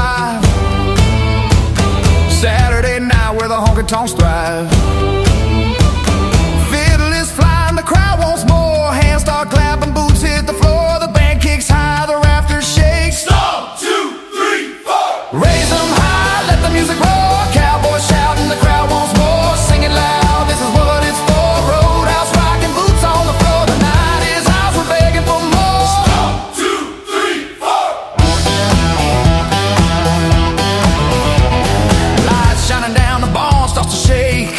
drive. Saturday night where the honky-tonks thrive. Fiddle is flying, the crowd wants more. Hands start clapping, boots hit the floor. The band kicks high, the rafters shake. Stomp, 2, 3, 4. Raise them high, let the music roar. Cowboys shouting, the crowd wants more. Sing it loud, this is what it's for. Roadhouse rocking, boots on the floor. The night is ours, we're begging for more. Stomp, 2, 3, 4. Lights shining down, the barn starts to shake.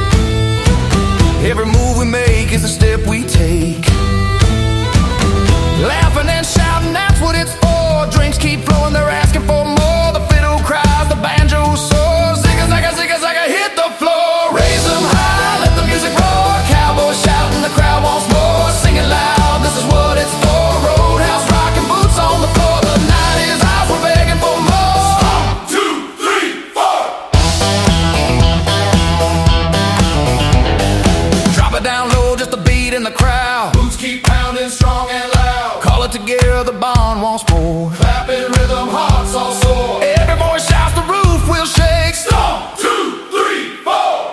Every move we make is a step we take. Laughing and shouting, that's what it's for. Drinks keep flowing, they're asking for more. The fiddle cries, the banjo soars. Zigga-zagga, hit the floor. Raise them high, let the music roar. Cowboys shouting, the crowd wants more. Sing it loud, this is what it's for. Roadhouse rocking, boots on the floor. The night is ours, we're begging for more. Stomp, 2, 3, 4. Drop it down low, just a beat in the crowd. Boots keep pounding strong and loud. Call it together, the bond wants more. Clapping rhythm, hearts all sore. Every voice shouts, the roof will shake. Stomp, 2, 3, 4.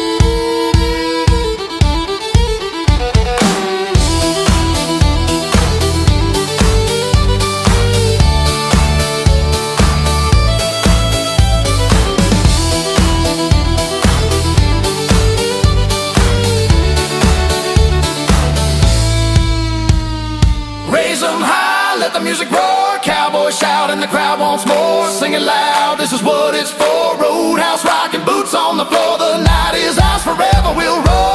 Raise them high, let the music roar. Cowboys shout and the crowd wants more. Sing it loud, this is what it's for. Roadhouse rocking, boots on the floor. The night is ours, forever we'll roar.